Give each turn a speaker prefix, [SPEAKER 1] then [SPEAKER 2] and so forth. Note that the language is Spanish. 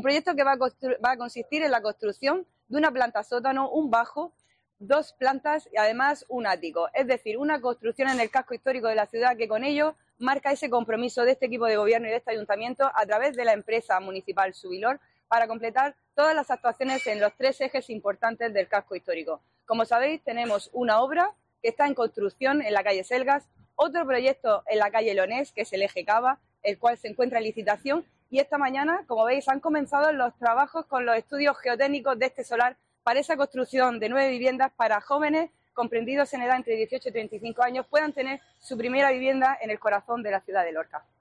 [SPEAKER 1] Un proyecto que va a consistir en la construcción de una planta sótano, un bajo, 2 plantas y además un ático. Es decir, una construcción en el casco histórico de la ciudad que con ello marca ese compromiso de este equipo de gobierno y de este ayuntamiento a través de la empresa municipal Subilor para completar todas las actuaciones en los 3 ejes importantes del casco histórico. Como sabéis, tenemos una obra que está en construcción en la calle Selgas, otro proyecto en la calle Leonés, que es el eje Cava, el cual se encuentra en licitación, y esta mañana, como veis, han comenzado los trabajos con los estudios geotécnicos de este solar para esa construcción de 9 viviendas para jóvenes comprendidos en edad entre 18 y 35 años puedan tener su primera vivienda en el corazón de la ciudad de Lorca.